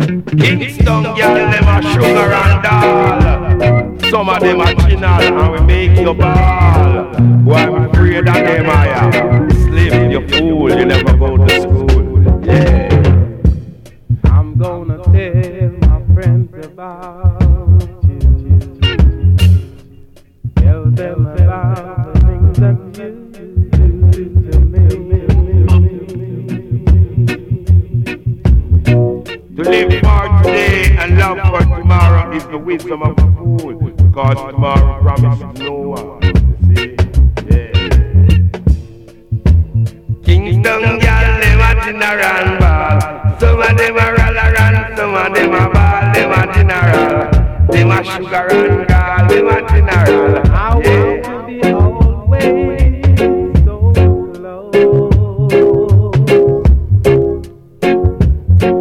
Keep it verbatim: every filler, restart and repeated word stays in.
Kingston girl, them a sugar and doll. Some of them a chinal and we make you ball. Boy, I'm afraid of them I am. Slim, you fool, you never go to school. Yeah. I'm gonna tell my friends about you. Tell them about the things that you do to me. To live for today and love for tomorrow is the wisdom of a fool. Because tomorrow promises no one. See? Yeah. Kingston girl, them a general ball. Some of them a roll around, some of them a ball. Them a general. Them a sugar and girl, them a general.